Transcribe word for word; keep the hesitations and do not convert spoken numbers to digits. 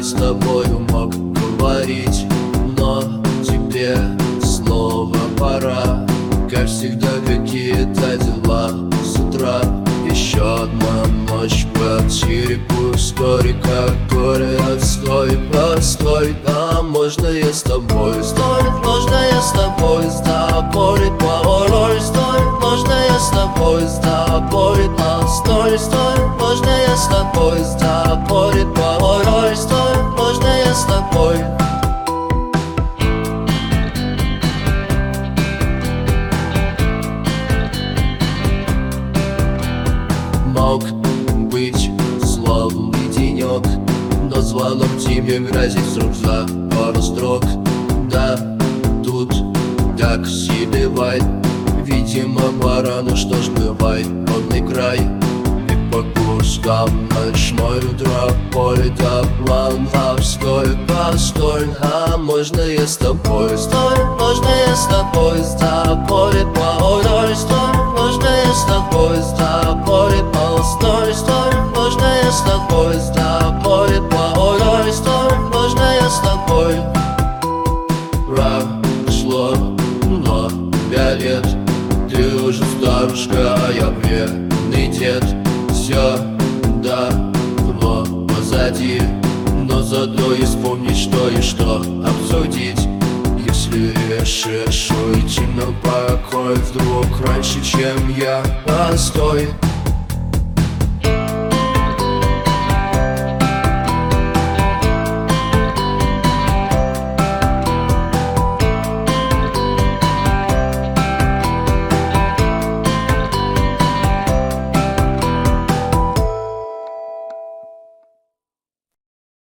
с тобою мог говорить, но тебе снова пора. Как всегда, какие-то дела с утра. Еще одна ночь в квартире пустой, как горе, отстой, постой. А можно я с тобой? Стой, можно я с тобой с тобой порой? Стой, можно я с тобой с тобой? А стой, стой, можно я с тобой с тобой порой? Стой, можно я с тобой? Мог быть славный денек, но звонок тебе грозит срок за пару строк. Да, тут так себе вайб, видимо пора, ну что ж бывай, модный край. И по кускам ночной утро, поле до Планлавской, постой. А можно я с тобой? Стой, можно я с тобой с тобой порой? Стой, можно я с тобой с тобой? Стой, стой, можно я с тобой с тобой порой? Стой, можно я с тобой? Прошло много лет, ты уже старушка, а я вредный дед. Все давно позади, но зато и вспомнить, что и что обсудить. Если решишь уйти на покой вдруг раньше, чем я, постой.